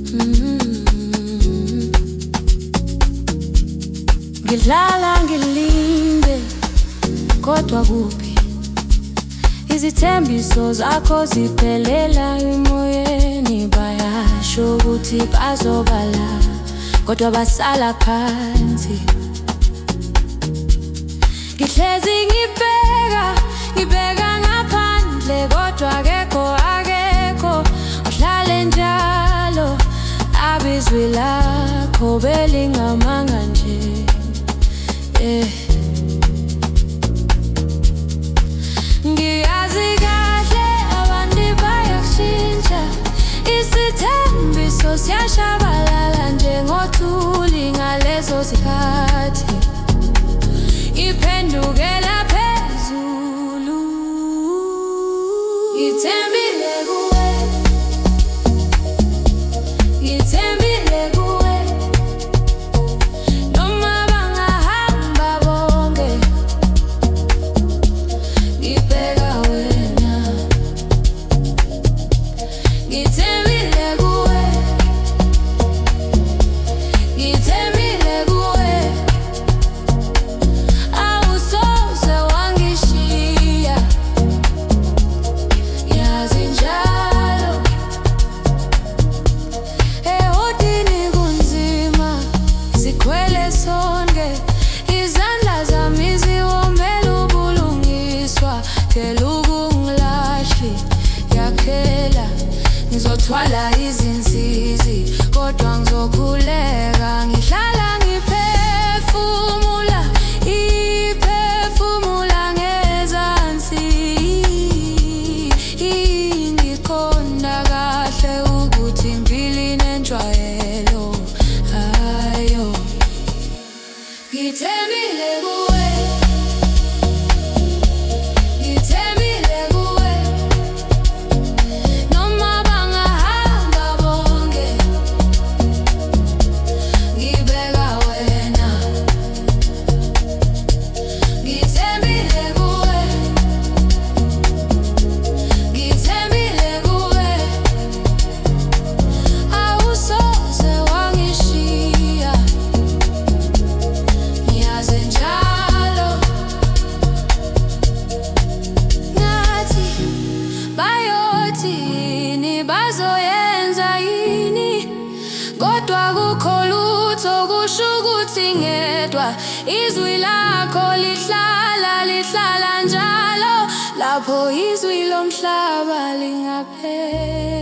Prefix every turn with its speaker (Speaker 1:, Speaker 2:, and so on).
Speaker 1: Ngidlala ngilinde kodwa kuphi izithembiso zakho ziphelela emoyeni, bayasho ukuthi bazobala kodwa basala phansi. Ngihlezi ngibheka ngaphandle kodwa akekho uhlale njalo, abizwi lakho belingamanga nje. Ngiyazi kahle abantu bayakushintsha, isithembiso siyashabalala njengothuli ngalezo zikhathi, iphendukela phezulu. Ngithembile kuwe, ngithembile kuwe, noma bangahamba bonke, ngibheka wena. Ngithembile kuwe, ngithembile kuwe, awusoze wangishiya, yazi njalo. Ehotini kunzima, sikhwele sonke, izandla zami ziwombela ubulungiswa. Phela ukungilahli yakhela, ngizothwala izinsizi kodwa ngizokhuleka. Ngihlala ngiphefumula, iphefumula ngezansi, ngiqonda kahle ukuthi impilo inenjwayelo. Ayo, ngithembile kuwe, ngithembile kuwe, noma bangahamba bonke, ngibheka wena. Ngithembile kuwe, ngithembile kuwe, awusoze wangishiya, yazi njalo. Ngathi bayothini, bazoyenza yini, kodwa kukho lutho kusho ukuthi ngedwa. Izwi lakho lihlala njalo, lapho izwi lomhlaba lingapheli.